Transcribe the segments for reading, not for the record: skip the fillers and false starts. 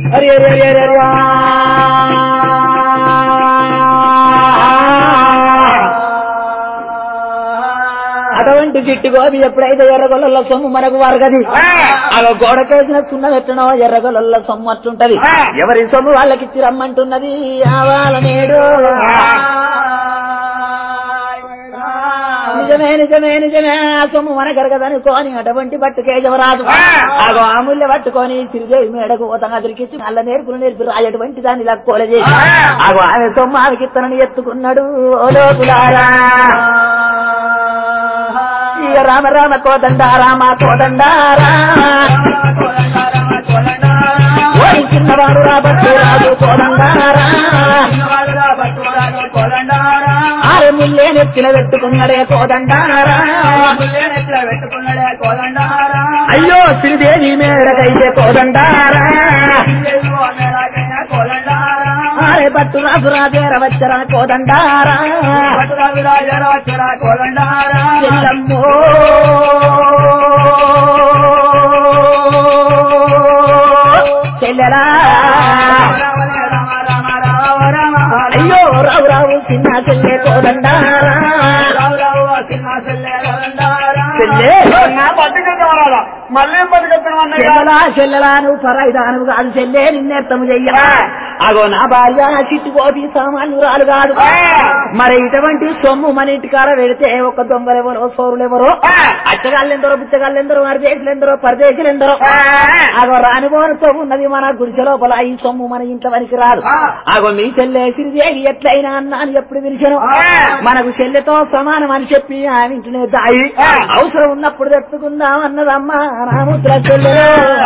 అటువంటి చిట్టి గోపి ఎప్పుడైతే ఎర్రగొల్ల సొమ్ము మనకు వరగది అలా గోడకేసిన సున్న పెట్టినో ఎర్రగొల్ల సొమ్ము అట్లుంటది ఎవరి సొమ్ము వాళ్ళకిచ్చి రమ్మంటున్నది ఆవాల నేడు నిజమే నిజమే నిజమే ఆ సొమ్ము మన కరగదనుకోని అటువంటి పట్టు కేశవరాజు ఆగో ఆముల్య పట్టుకొని సిరిదేవి మేడకు పోతాం అదిరికిచ్చి నల్ల నేర్పులు నేర్పి రాయటువంటి దాన్ని లక్కోల చేసి ఆగో ఆమె సొమ్ము ఆమెకిత్తనని ఎత్తుకున్నాడు ఓ లోకులారా రామ రామ కోదండ రామ కోదండారా చిన్నవాడు రాబట్టు రాజు కోదండారా ఆరు ముల్లే నెత్తిన పెట్టుకున్నాడే కోదండారా అయ్యో శ్రీదేవి మేడకైతే కోదండారా ఆరే పట్టు రాజు రాజేర వచ్చరా కోదండారా చెల్లమ్మో చెల్లెలా అయ్యో రావు రావు చిన్న చెల్లె కోదండారా చెల్లెలా నువ్వు పరాయిదాను కాదు చెల్లె నిన్నెత్తము చెయ్యా అగో నా భార్య చిట్టుకోటి సామాన్యురాలు కాదు మరి ఇటువంటి సొమ్ము మన ఇంటికాడ పెడితే ఒక దొంగలెవరో సోరులెవరో అచ్చగాళ్ళెందరో బుచ్చగాళ్ళెందరో అరదేశులెందరో పరదేశులెందరో అగో రానిపోనుతో ఉన్నది మన గుడిసె లోపల ఈ సొమ్ము మన ఇంట్లో పనికి రాదు అగో మీ చెల్లె సిరిదేవి ఎట్లయినా అన్నా అని ఎప్పుడు పిలిచాను మనకు చెల్లెతో సమానం అని చెప్పి ఆయన ఇంటినే దాయి అవసరం ఉన్నప్పుడు తెచ్చుకుందాం అన్నదమ్మా రాముద్ర చెల్లెలో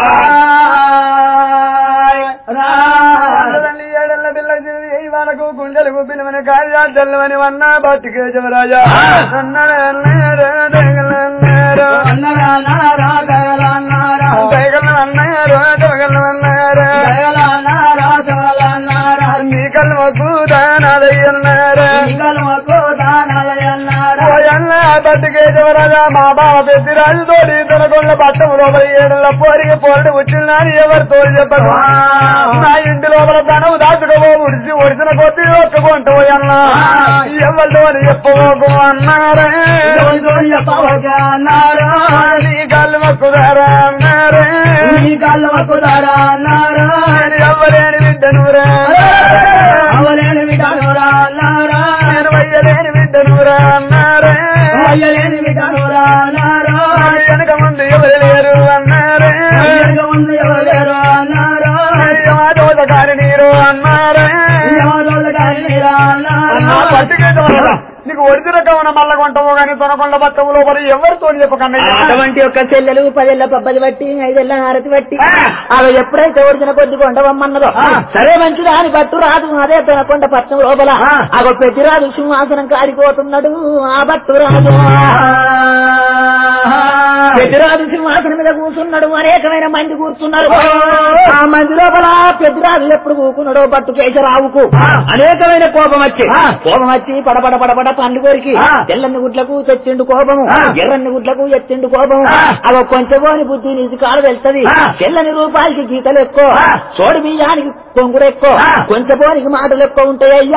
ఏడల్ల పిల్ల మనకు గుండెలు గుబ్బినమని కార్యాచల్లమని వన్నా బతికే జమరాజా నీ కల్మకు దానాలయ్యన్నారా బతికే జమరాజా మా బావ పెద్దిరాజు తోడి తనకొండ పట్టము లోపల ఏడల పోరికి పోరడు వచ్చిందని ఎవరు తోడు చెప్పరు నా ఇంటి లోపల ధనవు దాచుకోబో ఉడిచి ఒడిచిన కొద్ది ఒక్కకుంటోయన్నా ఎవరితో చెప్పబోకు అన్నారే నీ కళ్ళు మొక్కుదారా అన్నారే ఎవరేని బిడ్డనురా నేను వయ్యలేని బిడ్డనురా అన్నారే వెనక ముందు ఎవరు లేరు అన్నారే దోసకారి నీరు అన్నారే పట్టుకే నీకు ఒడిదిన కవన మల్ల కొంటవు గాని తొనకొండ బట్టము లోపల ఎవరితో చెప్పకన్నా అటువంటి ఒక చెల్లెలు 10 ఏళ్ల పబ్బది బట్టి 5 ఏళ్ల హారతి బట్టి అవి ఎప్పుడైతే ఒడిచిన కొద్ది కొండవమ్మన్నదో సరే మంచిదా అని పట్టు రాదు అదే తొనకొండ పట్టం లోపల అగో పెద్దిరాజు సింహాసనం కాడిపోతున్నాడు ఆ బట్టు రాజు పెద్దిరాజు సింహాసనం మీద కూర్చున్నాడు అనేకమైన మంది కూర్చున్నారు ఆ మంది లోపల పెద్దిరాజు ఎప్పుడు కూకున్నాడో పట్టు కేశరావుకు అనేకమైన కోపం వచ్చి పడపడ పడపడ పండు కోరికి తెల్లని గుడ్లకు తెచ్చిండు కోపము ఎర్రని గుడ్లకు ఎత్తిండు కోపము అవ కొంచెంపోని బుద్ధి నీది కాలు వెళ్తది తెల్లని రూపాయలకి గీతలు ఎక్కువ చోడు బియ్యానికి కొంగుడు ఎక్కువ కొంచెంపోనికి మాటలు ఎక్కువ ఉంటాయ్యా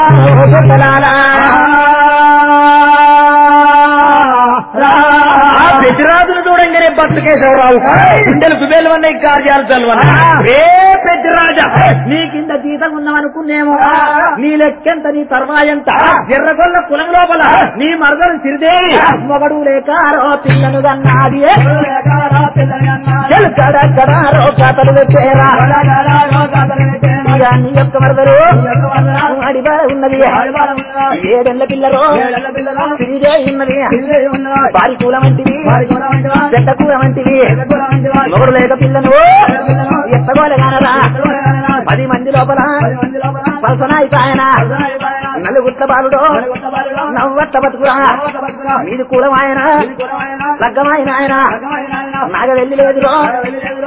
పెద్దిరాజును చూడంగానే భక్త కేశవరావు గుండెలు కుబేలు అన్నాయి కార్యాలు చల్లవన్నా ఏ పెద్దిరాజా నీ కింద జీతం ఉన్నామనుకునేమో నీ లెక్కెంత నీ తర్వాయంత ఎర్రగొల్ల కులం లోపల నీ మరదలు సిరిదేవి మొగడు లేక పిల్లను కన్నాది కథలు పెట్టేరా నీ యొక్క మరదలు అడిబార ఉన్నది 7 ఏళ్ల పిల్లలు శ్రీదేవి ఉన్నది వారి కూల వంటివి చెడ్డ కూర వంటివి మొగడు లేక పిల్లను ఎత్తగోలేగానరా 10 మంది లోపల పలసనాయిపాయన నలుగుట్ల బాలుడు నవ్వట్ట బతుకురా నీది కూలమాయన లగ్గమాయన ఆయన నాగ వెళ్ళి లేదురో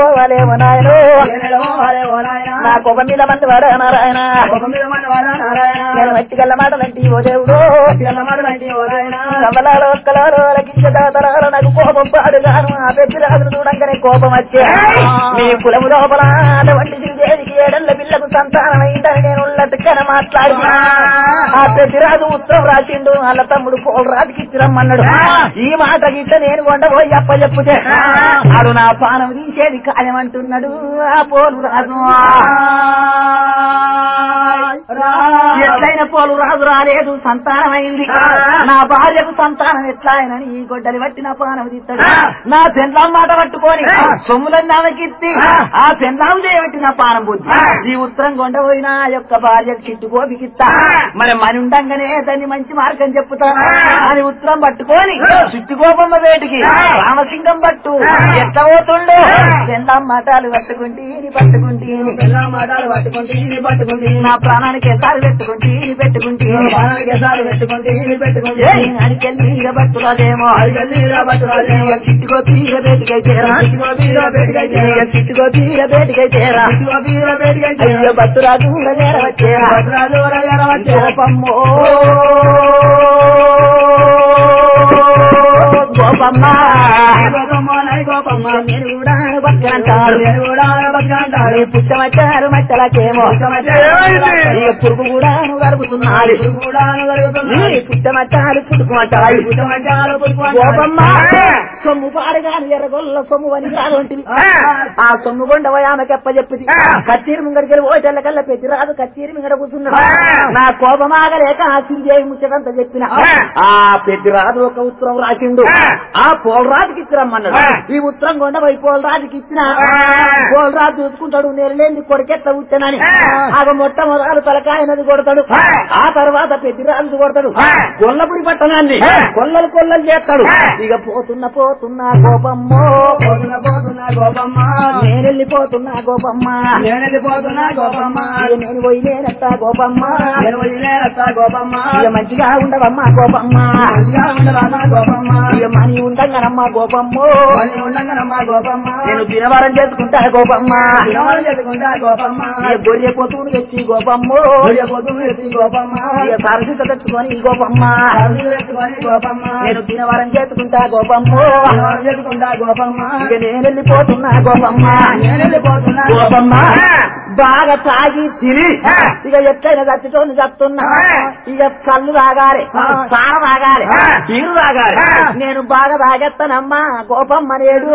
పోవాలేమో నాయనో నా కోపం మీద మంది వాడా నారాయణ నేను మట్టిగల్ల మాటలంటే ఓ దేవుడు కమలాలో ఒక్కలాలో అలకించదాతరాల నాకు కోపం పాడుగాను ఆ పెద్దరాజు చూడంగానే కోపం వచ్చే మీ కులము లోపల అటువంటి శ్రీదేవికి ఏడళ్ళ పిల్లకు సంతానమైందని నేను లటుక్కన మాట్లాడి ఆ పెద్దరాజు ఉత్తరం రాసిండు వాళ్ళ తమ్ముడు పోలరాజుకి ఇచ్చిరమ్మన్నాడు ఈ మాట గిట్ట నేను కొండపోయి అప్ప చెప్పుతే అడు నా పానం తీసేది ఖాయమంటున్నాడు ఆ పోలరాజు ఎట్లయిన పోలరాజు రాలేదు సంతానమైంది నా భార్యకు సంతానం ఎట్లా ఆయనని ఈ గొడ్డలి బట్టి నా పానం తీస్తాడు నా సెంట్లాం మాట పట్టుకొని సొమ్ములన్నీ ఆమెకిత్తి ఆ సెంట్లాం చేయబట్టి నా పానం బుద్ధి ఈ ఉత్తరం కొండపోయిన యొక్క భార్యకు చిట్టుకోపికిస్తా మరి మని ఉండంగానే దాన్ని మంచి మార్గం చెప్పుతా అని ఉత్తరం పట్టుకొని చిట్టుకోపమ్మ వేటికి రామసింగం పట్టు ఎట్లా పోతుండో సెంట్లాం మాటలు పట్టుకుంటే నా ప్రాణానికి ఎసారి పెట్టుకుంటే అడికెళ్ళి బట్టురాదేమో చిట్టుకో తీర బేటికైతేరా చిట్టుకో తీర బేటికైతేరా అయ్యో బట్టురాజు వచ్చేరాపమ్మో గోపమ్మ నేను కూడా బతుకంటాడు పుట్టమచ్చారు మట్టలకేమో పురుగు కూడా గడుపుతున్నాడు పుట్టమచ్చాలు పుట్టుకుమట్టాడు గోపమ్మ సొమ్ము పాడగాను ఎర్రగొల్ల సొమ్ము వనిరాదు వంటిది ఆ సొమ్ము కొండ ఆమెకి అప్ప చెప్పింది కచ్చీరి ముంగడికి ఓటెల్లకల్లా పెద్దిరాదు కచ్చీరి ముంగడ కూర్చున్నాడు నా కోపమాగలేక ఆ శ్రీదేవి ముచ్చటంతా చెప్పిన ఆ పెద్దిరాదు ఒక ఉత్తరం రాసిండు ఆ పోలరాజుకి ఇచ్చిరమ్మన్నాడు ఈ ఉత్తరం కొండ పోయి పోలరాజుకి ఇచ్చిన పోలరాజు చూసుకుంటాడు నేను లేని కొడుకెత్త ఉచ్చనని ఆగ మొట్టమొదలు తలకాయనది కొడతాడు ఆ తర్వాత పెద్దిరాజు కొడతాడు కొల్లపురి పట్టణాన్ని కొల్లలు చేస్తాడు ఇక పోతున్నా గోపమ్మ నేనెళ్ళిపోతున్నా గోపమ్మ నేను పోయినేనత్తా గోపమ్మ ఇక మంచిగా ఉండవమ్మా గోపమ్మ ఇక మని ఉండంగానమ్మా గోపమ్మ నేను దినవారం చేసుకుంటా గోపమ్మ ఇక గొర్రె పోతుని తెచ్చి గోపమ్మ ఇక సరసిత తెచ్చుకొని గోపమ్మ నేను దినవారం చేసుకుంటా గోపమ్మ ఇక నేను వెళ్ళిపోతున్నా గోపమ్మ బాగా తాగి తిని ఇక ఎట్లయినా చచ్చితోని చెప్తున్నా ఇక కళ్ళు తాగాలి సార తాగాలి తీరు తాగాలి నేను బాగా తాగెత్తానమ్మా గోపమ్మ నేడు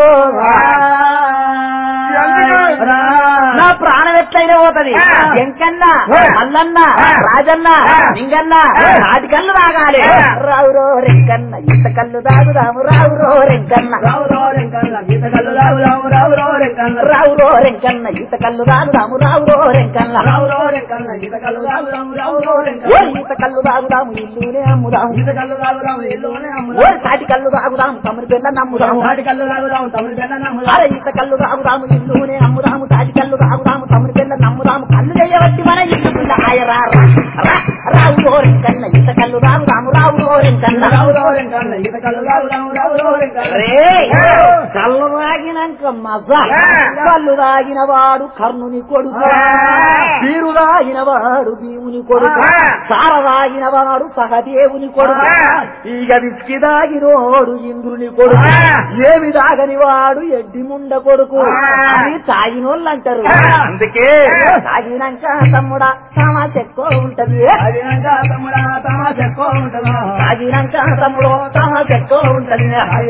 నా ప్రాణం ఎట్లయినా పోతుంది వెంకన్న అల్లన్న రాజన్న లింగన్న నాటి కళ్ళు తాగాలి రావురో రెంకన్న ఇంత కళ్ళు తాగుదాము రావురో రెంకన్న రావురో రెంకన్న ఈత కళ్ళు తాగుదాము రావురో రెంకన్న ఈత కళ్ళు తాగుదాము ఇల్లునే అమ్ముదాము తాటి కళ్ళు తాగుదాము తమరి పిల్ల నమ్ముదాము అరే ఈత కళ్ళు తాగుదాము ఇల్లునే అమ్ముదాము తాటి కళ్ళు తాగుదాము తమరి పిల్ల నమ్ముదాము కళ్ళు చేయబట్టి మన ఇల్లు పిల్ల ఆయరా రావురో రెంకన్న ఈత కళ్ళు తాగుదాము రావురో రెంకన్న కళ్ళు తాగినాక మజా కళ్ళు తాగిన వాడు కర్ణుని కొడుకు తీరు తాగిన వాడు భీముని కొడుకు సార తాగిన వాడు సహదేవుని కొడుకు ఇక విస్కి తాగినోడు ఇంద్రుని కొడుకు ఏమి తాగని వాడు ఎడ్డి ముండ కొడుకు అని తాగినోళ్ళు అంటారు అందుకే తాగినాక తమ్ముడా తమాష ఎక్కువ ఉంటది తాగినాక తమ్ముడు తమాష ఎక్కువ ఉంటది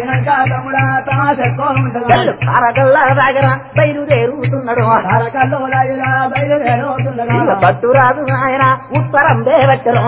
కారకల్లా దగ్గర బయలుదేరుతున్నాడు పట్టురాదు ఆయన ఉత్తరం దేవచ్చరు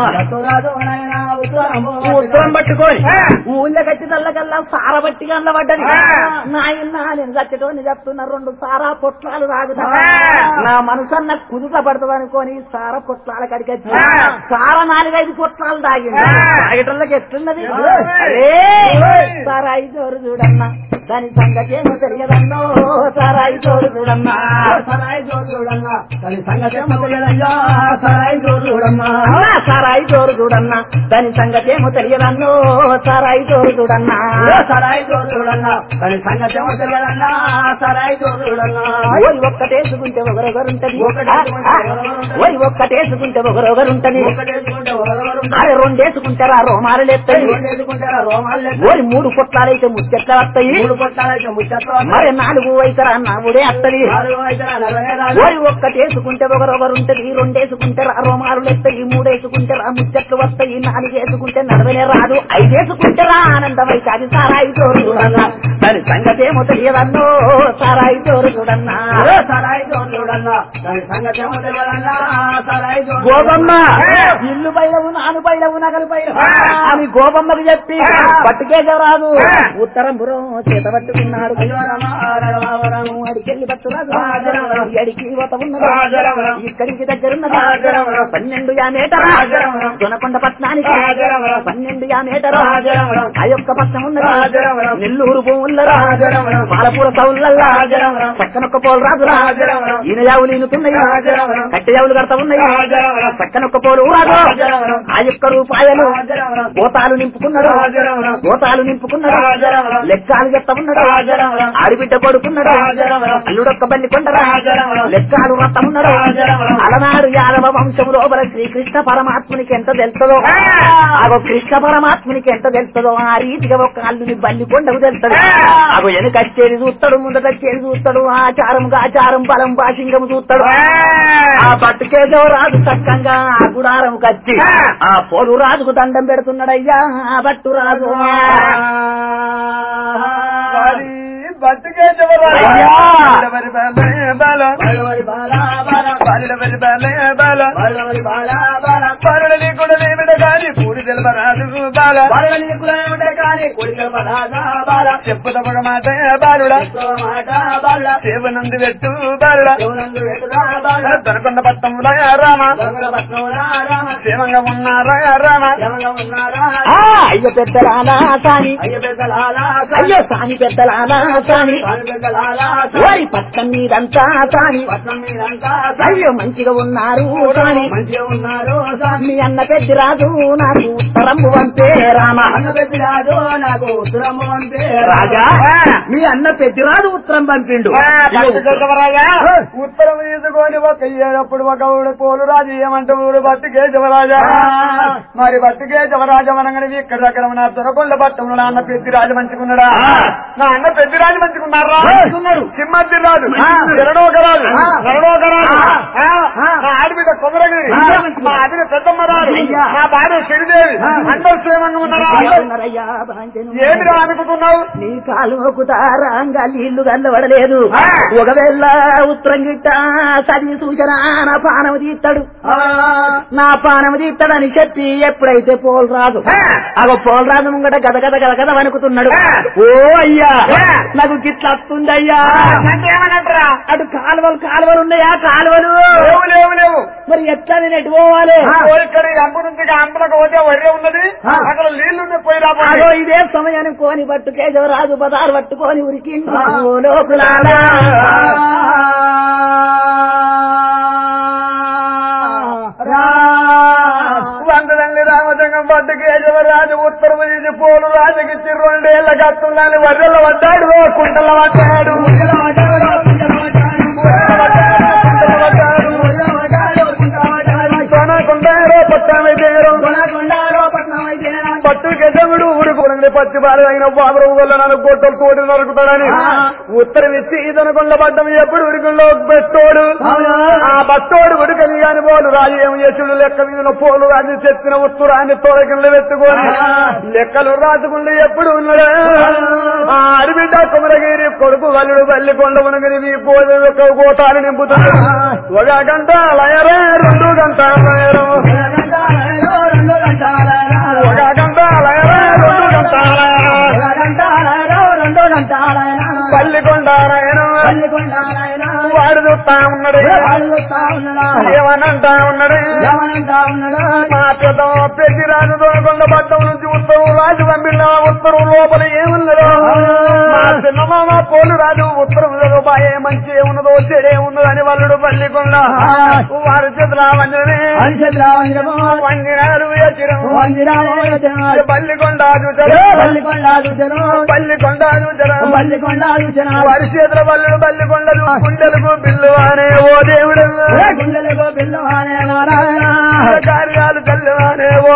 ఉత్తరం పట్టుకొని ఊళ్ళో కట్టి తల్లకల్లా సార బట్టి గండ్ల పడ్డది నాయన నేను చచ్చటోని చెప్తున్నా 2 సారా పొట్లాలు తాగుతా నా మనసన్న కుదుట పడుతుంది అనుకోని సార పొట్లాల కడికి సార 4-5 పొట్లాలు తాగింది తాగటంలోకి ఎట్లున్నది సారా 5 చూడన్నా దాని సంగతి ఏమో తెలియదన్నో సారాయి తోడు చూడన్నా సారాయి తోడు చూడన్నా దాని సంగతి ఏమో తెలియదన్నా సారాయి తోడు చూడన్నా సారాయి తోడు చూడన్నా దాని సంగతి ఏమో తెలియదన్నో సారాయి తోడు చూడన్నా సారాయి తోడు చూడన్నా దాని సంగతి ఏమో తెలియదన్నా సారాయి తోడు చూడన్నా ఓరి ఒక్కటేసుకుంటే ఒకరొకరుంటది ఓరి ఒక్కటేసుకుంటే ఒకరొకరుంటది అరే రెండేసుకుంటారా రోమాలు ఎత్తాయి ఓరి 3 పొట్లాలైతే ముచ్చట్లు వస్తాయి మరి 4 అయితరా నావుడే అత్తది ఓరి ఒక్కటేసుకుంటే ఒకరొకరుంటది 2 వేసుకుంటారా రోమాలు ఎత్తాయి 3 వేసుకుంటారా ముచ్చట్లు వస్తాయి 4 వేసుకుంటే నడవనే రాదు 5 వేసుకుంటారా ఆనందమైతే అది సారాయి తోరు చూడన్నా దాని సంగతి ఏమో తెలియదన్నో సారాయి తోరు చూడన్నా సారాయి తోరు చూడన్నా దాని సంగతి ఏమో తెలియదన్నా సారాయి తోరు గోపమ్మ ఇల్లు బయలవు నాను బయలవు నగలు బయలవు అని గోపమ్మకు చెప్పి పట్టుకేజరాదు ఉత్తరం పురం చేత పట్టుకున్నాడు అడికెళ్ళి పట్టురాదు ఎడికి పోత ఉన్నది ఇక్కడికి దగ్గరున్నది 12 యామేటరా దొనకొండ పట్నానికి 12 యామేటరా ఆ యొక్క పట్నం ఉన్నది నెల్లూరు భూముల్లరా పాలపూర సౌళ్ళల్లా పక్కనొక్క పోలు రాదు ఈయన యావులు ఈనుతున్నాయి కట్టె యావులు కడతా ఉన్నాయి పక్కనొక్క పోలు రాదు ఆ యొక్క రూపాయలు గోతాలు నింపుకున్నాడు లెక్కాలు చెప్తా ఉన్నాడు ఆడిబిడ్డ పడుకున్నాడు అల్లుడొక్క బల్లి కొండరా లెక్కాలు రత్తం ఉన్నాడు అలనాడు యాదవ వంశం లోపల శ్రీకృష్ణ పరమాత్మునికి ఎంత తెలుస్తుందో అగో కృష్ణ పరమాత్మునికి ఎంత తెలుస్తుందో ఆ రీతిగా ఒక అల్లుని బల్లి కొండకు తెలుస్తాడు అగో వెనుకచ్చేది చూస్తాడు ముందటచ్చేది చూస్తాడు ఆచారం బలం భాషింగం చూస్తాడు ఆ పట్టుకేదో రాజు చక్కంగా ఆ గుడారం కచ్చి ఆ పోలు రాజుకు దండం పెడుతున్నాడయ్యా ఆ బట్టు రాజు పూడి తెలపరాదు చెప్పుతమగ మాట బాలుడా సేవనందు పెట్టు బాలుడా దొరకొండ పట్టంలో రామ సేవంగా ఉన్నారా రామ అయ్య పెద్దలాలా సాని అయ్యో సాని పెద్దలాలా సాని ఓరి పట్టం మీదంతా సాని అయ్యో మంచిగా ఉన్నారు సాని మీ అన్న పెద్ద రాజు నాకు ఉత్తరము అంతే రామ అన్న పెద్ద రాజు నాకు ఉత్తరము అంతే రాజా మీ అన్న పెద్ద రాజు ఉత్తరం పంపిండు ఉత్తరం తీసుకొని ఒక ఏడప్పుడు ఒక ఊడు పోలు రాజు ఏమంటే ఊరు బట్టి కేశవరాజా మరి బట్టి కేశవరాజా అనగానే ఇక్కడ దగ్గర నా దొరకొండ పట్టం అన్న పెద్దిరాజు మంచుకున్నాడా నా అన్న పెద్దిరాజు మంచుకున్నారా సింహద్ది రాజు శరణోకరాజు నా ఆడబిడ్డ కొమరగిరి మా ఆడిన పెద్దమ్మ రాజు నా భార్య శ్రీదేవి అందరూ క్షేమంగా ఉన్నారా ఏమిరా అనుకుంటున్నావు నీ కాలు మొక్కుతారా నీళ్లు గల్లబడలేదు ఒకవేళ ఉత్తరం గిట్ట చదివి సూచన నా పానము తీస్తాడు నా పానము తీస్తాడని చెప్పి ఎప్పుడైతే పోలరాజు అగో పోలరాజు ముంగట గద గద గద గద వణుకుతున్నాడు ఓ అయ్యా నాకు గిట్లా వస్తుంది అయ్యా అటు కాలువలు ఉన్నాయా కాలువలు లేవు మరి ఎట్లా నేను ఎటు పోవాలి ఇక్కడ అంపు నుంచి అంపులకు పోతే వర్రే ఉన్నది అక్కడ నీళ్లు పోయి రాబో ఇదే సమయాన్ని కోని పట్టు కేశవరాజు పదాలు పట్టుకొని ఉరికి వందనండి రామచంగం పట్టు కేశవరాజు ఉత్తరం తీసి పోలు రాజుకిచ్చి 2 ఏళ్ల కత్తులని వర్రెల పడ్డాడు కుంటల పడ్డాడు పట్టు గజముడు ఊరుకోండి పచ్చి బాధ అయిన బాబు వల్ల నన్ను గొట్టలు తోటి నరుకుతాడని ఉత్తరం ఇచ్చి ఇదనుకొండ పడ్డం ఎప్పుడు ఉరికంలో బెట్టోడు ఆ బట్టోడు ఉడకని కాని పోలు రాజు ఏం చేసుడు లెక్క మీద పోలు అది చెప్పిన ఉత్తరాన్ని తోడకిళ్ళు పెట్టుకొని లెక్కలు రాసుకుంటూ ఎప్పుడు ఉన్నాడు ఆ అడిబిడ్డ కుమరగిరి కొడుకు వల్లుడు వల్లి కొండ ఉనగిరి మీ పోదు యొక్క గోటాలు నింపుతాడు 1 గంట లయరే 2 గంట లయరు 1 గంట లయరే 2 గంట పల్లికొండారాయణ వాడు చూస్తా ఉన్నాడు ఏమనంటా ఉన్నాడు మా పెద్ద పెద్ద రాజు దొరకొండ పట్టం నుంచి ఉత్తరం రాజు పంపిన ఉత్తరం లోపల ఏమున్నదో మా చిన్నమామ పోలు రాదు ఉత్తరం బాయే మంచి ఏమున్నదో చెడే ఉన్నదో అని వల్లుడు పల్లికొండ వారి చేతుల వంజనే వంజనాలు పల్లికొండ వారి చేతుల వల్లుడు పల్లికొండలు గుండెలకు బిల్లు అనే ఓ దేవుడు కార్యాలు తెల్లవానే ఓ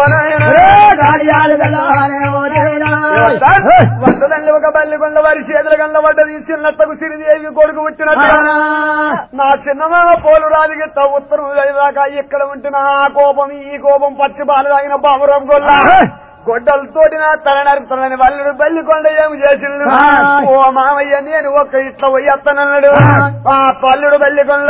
వందదండి ఒక బల్లికొండ వారి చేతుల గండ పడ్డది చిన్నత్తకు సిరిదేవి కొడుకు పుట్టినట్టు నా చిన్నమామ పోలు రాజుకి ఉత్తరం దాకా ఇక్కడ ఉంటున్న ఆ కోపం ఈ కోపం పచ్చి బాలు తాగిన బాబురాం గొల్ల గొడ్డలతోటి నా తల నరుపుతానని వల్లుడు బల్లికొండ ఏమి చేసిండు ఓ మామయ్య నేను ఒక్క ఇట్లా పోయేస్తానన్నాడు ఆ పల్లుడు బల్లికొండ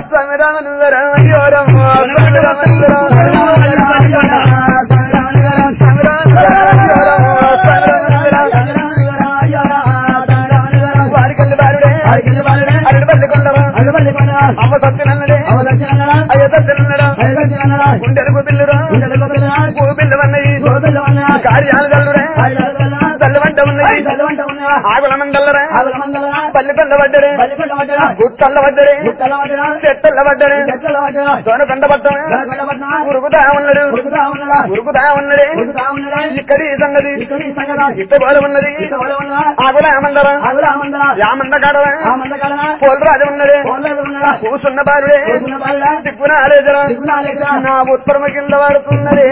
అమ్మ సత్యనన్నడే అయ్య సత్యనన్నడా గుండెలకు బిల్లురా బిల్లు అన్నది కార్యాలు గల్లుడే తల్లవంట ఉన్నది ఆగుల మండలరా పల్లికొండ పడ్డరే గుట్టల్ల పడ్డరే చెట్టల్ల పడ్డరే దొనకొండ పట్టం ఉరుకుతా ఉన్నాడు ఉరుకుతా ఉన్నడే ఇక్కడి సంగతి ఇట్టగోడ ఉన్నది ఆగుల మండల యామండ కాడరా పోలరాజు ఉన్నదే కూసున్న బాలుడే దిక్కున ఆలేజరా నా ఉత్తరమ కింద పడుతున్నదే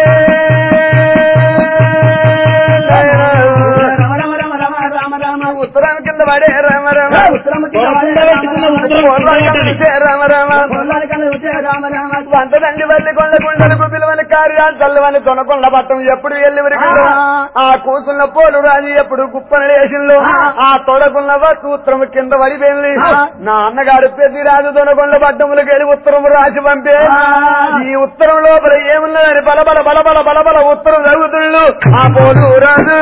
ఉత్తరం కింద పడే రామ రామ వంటదండి వల్లికొండ గుండెలకు పిలువని కార్యాలు చల్లవని తొనకొండ పట్టం ఎప్పుడు వెళ్ళి ఆ కూసున్న పోలు రాజు ఎప్పుడు కుప్పని వేసిండు ఆ తొడకున్న ఉత్తరం కింద పడిపోయింది నా అన్నగారు పెద్ద రాజు తొనకొండ పట్టములకు వెళ్ళి ఉత్తరం రాసి పంపే ఈ ఉత్తరం లోపల ఏమున్నదని బలబల బలబల బలబల ఉత్తరం జరుగుతుండు ఆ పోలు రాజు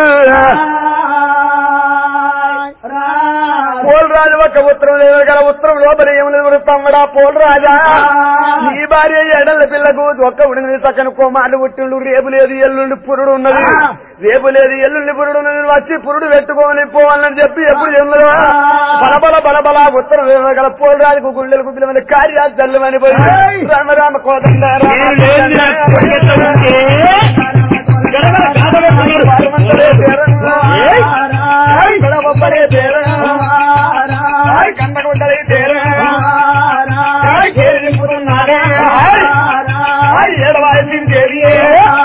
పోలరాజు ఒక ఉత్తరం లేదు కదా ఉత్తరం లోపల ఏమని తమ్మడా పోలరాజా ఈ భార్య ఎడల పిల్లకు ఒక్క ఉడిని చక్కని కోమాలు పుట్టిండు రేపు లేదు ఎల్లుండి పురుడు ఉన్నది రేపు లేదు ఎల్లుండి పురుడు ఉన్నది వచ్చి పురుడు పెట్టుకోని పోవాలని చెప్పి ఎప్పుడు చెన్నదో బలబల బలబల ఉత్తరం లేదు కదా పోలరాజుకు గుండెలకు పిల్లమని కార్యాలు చల్లమని పోయి రామ రామ కోదండ కండకుండలే ఏడవాయిందేవి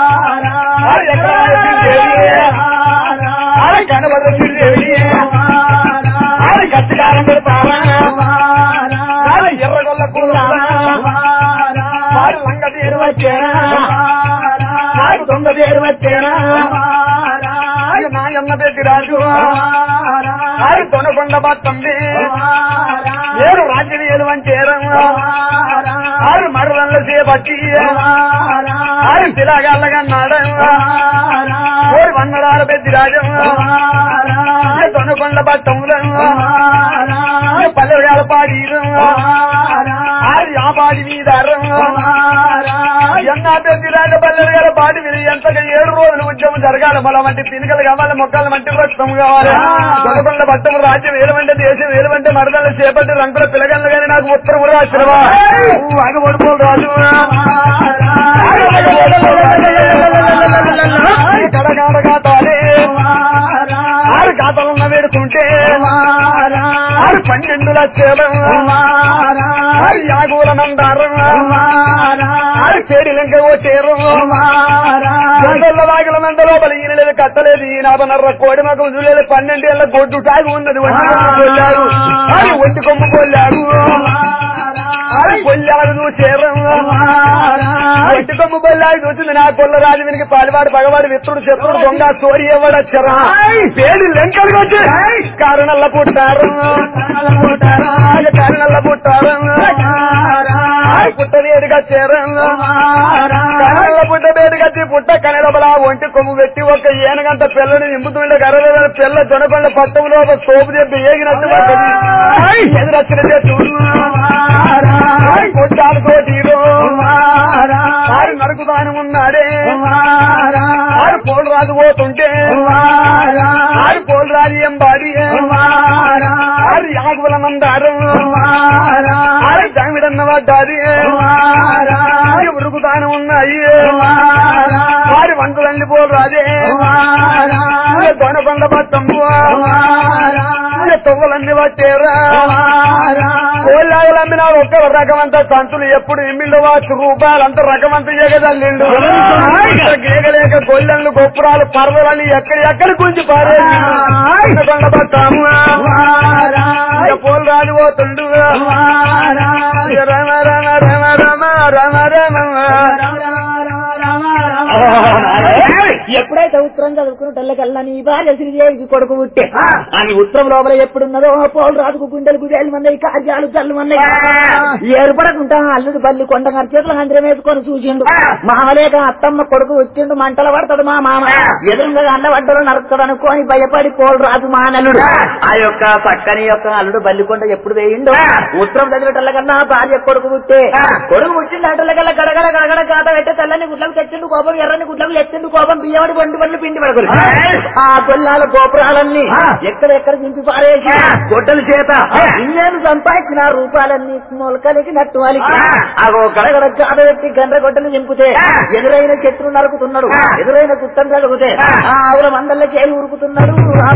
కనబడేవి గట్టికారం పెడతారా ఎర్రగొల్ల వారు లంగ తీరు వచ్చారా దొంగ తీరు వచ్చారా నాయన్న పెట్టి రాజు అది తొనకొండ పట్టండి ఏడు రాజ్యవేలు వంచేరా ఆరు మడల చేపట్టి ఆరు శిలాగాళ్ళగన్నాడు ఓరి వన్నడాల పెద్ద రాజు తొనకొండ పట్టంలో పల్లెగాల పాడి ఆరు ఆ పాడి మీద ఎన్నా పెద్ద రాజ పల్లెగాల పాడి మీద ఎంతగా 7 రోజులు ఉద్యమం జరగాలి మన వంటి పినుకలు కావాలి మొక్కల వంటి రక్తం కావాలి తొనకొండ పట్టం రాజ్యం వేలవంటే దేశం వేలవంటే మరదలు చేపట్టి రంగుల పిల్లగలను కానీ నాకు ఉత్తరం రాసినవా అగబడిపోలు రాజు కడగాడగాతాలే ఆరు ఖాతాలున్న వేడుకుంటే 12 లక్షలు యాగూల నందారం చేడి లింక ఓ చేరు వాగిల మంద లోపల ఈయన లేదు కట్టలేదు ఈయన కోడి మగం చూడలేదు 12 ఏళ్ళ గొడ్డు తాగి ఉన్నది కొల్లారు అది ఒంటి కొమ్ము కొల్లారు కొల్లారు నువ్వు చేరు ఒంటి కొమ్ము కొల్లారు చూసింది నా కొల్ల రాజు వీనికి పాలివాడు పగవాడు విత్రుడు చెప్పుడు దొంగ సోరి ఇవ్వడచ్చరా పేడి లెంకలుగా వచ్చి కారణల్ల పుట్టారు కారణల్ల పుట్టారు పుట్ట వేడిగా చేరంగా పుట్ట వేడిగా పుట్ట కనెలబలా ఒంటి కొమ్ము పెట్టి ఒక ఏనగంట పిల్లని నింపుతుండే గర్ర పిల్ల జొనకొండ పట్టంలో సోపు చెప్పి ఏగినట్టు ఎదురచ్చిన కొట్టాలతో నరుకుతాను ఉన్నాడే పోలు రాదు పోతుంటే ఆరు పోలు రాదు ఏం బాడి ఆరు యాగుల మందారం ఆరు దామిడన్న పడ్డాది ఉరుకుతాను ఉన్నాయి ఆరు వంటలన్నీ పోలు రాదే దొనకొండ పట్టము తొవ్వలన్నీ పట్టేరా కోళ్ళాగలమ్మినా ఒక్క రకమంతా సంతులు ఎప్పుడు ఇమ్మిళ్ళు వాచు రూపాయలంతా రకమంతా ఎగదల్లిండు గేగలేక గొల్లెళ్ళు గొప్పరాలు పర్వలని ఎక్కడ గుంజి పారేకొండ పట్టాము పోలు రాని పోతుండు రమ రమ రమ రమ రమ రమ ఎప్పుడైతే ఉత్తరం చదువుకున్నటల్లకల్లా నీ భార్య శ్రీదేవికి కొడుకు పుట్టే అని ఉత్తరం లోపల ఎప్పుడున్నదో పోలు రాజుకు గుండెలు గుజేలు మన్నాయి కార్యాలు చల్లు మన్నాయి ఏర్పడకుండా అల్లుడు బల్లి కొండ చేతుల హంద్రం వేసుకొని చూసిండు మామలేక అత్తమ్మ కొడుకు వచ్చిండు మంటలు పడతాడు మా మామ ఎదురుగా అన్నబడ్డలు నరుకుతాడు అనుకోని భయపడి పోలు రాజు మానలుడు ఆ యొక్క పక్కని యొక్క అల్లుడు బల్లికొండ ఎప్పుడు వేయిండు ఉత్తరం చదివేటల్లకల్లా భార్య కొడుకు పుట్టే కొడుకు పుట్టిండు అటల్లకల్లా గడగడ గడగడ గాత పెట్టే తెల్లని గుడ్లకు తెచ్చిండు కోపం ఎర్రని గుడ్లకు ఎత్తిండు కోపం బియ్యమడి బండి బండ్లు పిండి పడకలు ఆ గొల్లాల గోపురాలన్నీ ఎక్కడెక్కడ చింపి పారేసి గొడ్డల చేత ఇన్నేళ్ళు సంపాదించిన రూపాలన్నీ మొలకలికి నట్టు వాళ్ళకి అగో గడగడ గాత పెట్టి గండ్ర గొడ్డలు చింపితే ఎదురైన చెట్లు నరుకుతున్నాడు ఎదురైన గుట్టం కలుగుతే ఆ ఆవుల మందల్లకి ఏలు ఉరుకుతున్నాడు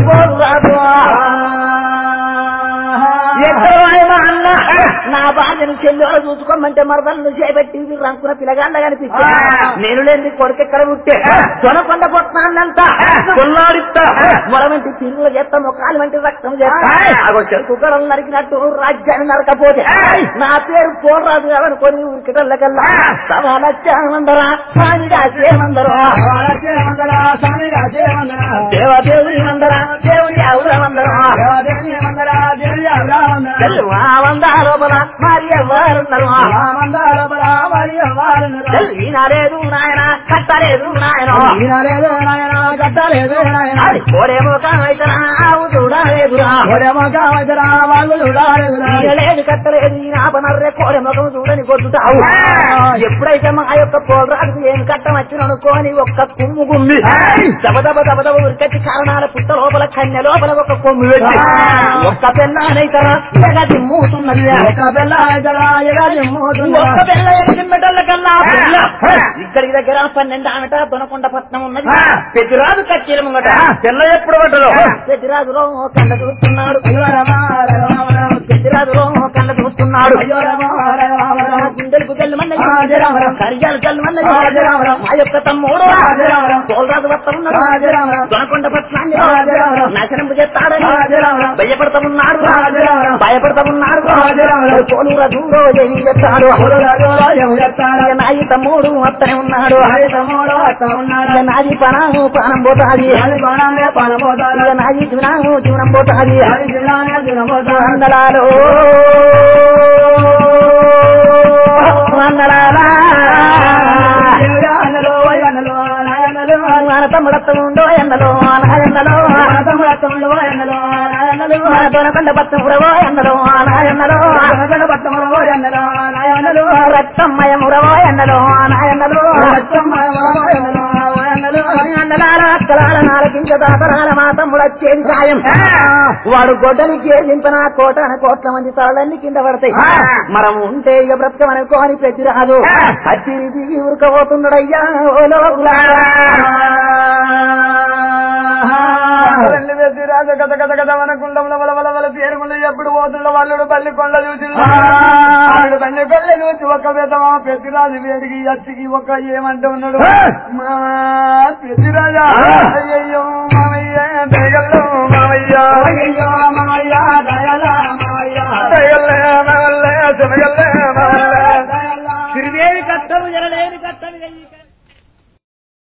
అన్న నా బాధను చెల్లి చూసుకోమంటే మరదలను చేపెట్టి రంకున పిల్లగాళ్ళ కనిపిస్తే నేను లేని కొడుకెక్కడ పుట్టే తొనకొండ కొట్టినంతా కొల్లాడిస్తా మొలవంటి పిల్లలు చేస్తా మొక్కలు వంటి రక్తం చేస్తా అగో చెరుకు గడలు నరికినట్టు రాజ్యాన్ని నరకపోతే నా పేరు పోరాదు కదనుకొని ఉరికటల్లకల్లా సవాలచ్చామందరా స్వామిరాజేమందరో దేవదేవుని మందరా దేవుని అవురమందరో వందాలోపల మరి ఎవరున్నారు ఈనాలేదు నాయన కట్టలేదు నాయన కోడేమో కావైతరా ఆవు చూడలేదురా వాళ్ళు చూడలేదు కట్టలేదు ఈ నాపనర్రే కోడె ముఖం చూడని కొట్టుతావు ఎప్పుడైతే మా యొక్క పోరాకు ఏం కట్టం వచ్చిననుకోని ఒక్క కుమ్ము గుమ్మి దబదబ దబదబ ఉరికట్టి కారణాల పుట్ట లోపల కన్య లోపల ఒక కొమ్ము పెట్టి ఒక్క పెళ్ళనైతరా ఎగది మూతున్నది ఒక్క పెళ్ళ ఎగదిమ్మటల్లకల్లా ఇక్కడికి దగ్గర 12 ఆమెట దొనకొండ పట్నం ఉన్నది పెద్దిరాజు కచ్చేరి ముంగట పెళ్ళ ఎప్పుడు పట్టదు పెద్దిరాజులో కండ చూస్తున్నాడు పెద్దిరాజులో కండ చూస్తున్నాడు గుండెలకు తెల్లమన్నది కరియాలు తెల్లమన్నది మా యొక్క తమ్ముడు తోలరాజు వస్తా ఉన్నాడు దొనకొండ పట్నాన్ని నాశనం చేస్తాడని భయపడతా ఉన్నాడు పోలురాజులో ఏమి చెప్తాడు నాయి తమ్ముడు వస్తనే ఉన్నాడు నాది పానం పోతాది నాది జీవనం పోతాది అందలాలో తమ్ముడత్తముండో ఎండలో దొనకొండ పత్తమురవో ఎండలో రక్తమయమురవో ఎండలో అక్కలాల నాలకించ దాతరాల మా తమ్ముడొచ్చేది సాయం వాడు గొడ్డలికి దింపిన కోట్ల మంది తలలన్నీ కింద పడతాయి మనం ఉంటే ఇక బ్రతకమనుకోని ప్రతి రాదు అచ్చి దిగి ఉరకపోతున్నాడయ్యా ఓ లోకులా రాజు కథ కథ కథ వనకుండంలో వల పేరుములు ఎప్పుడు పోతుండ వాళ్ళు పల్లి కొండ చూసి పల్లి కొండ చూసి ఒక పెద్దమా పెద్దిరాజు వేడికి అచ్చికి ఒక ఏమంటూ ఉన్నాడు మా పెద్దిరాజా అయ్యో మామయ్య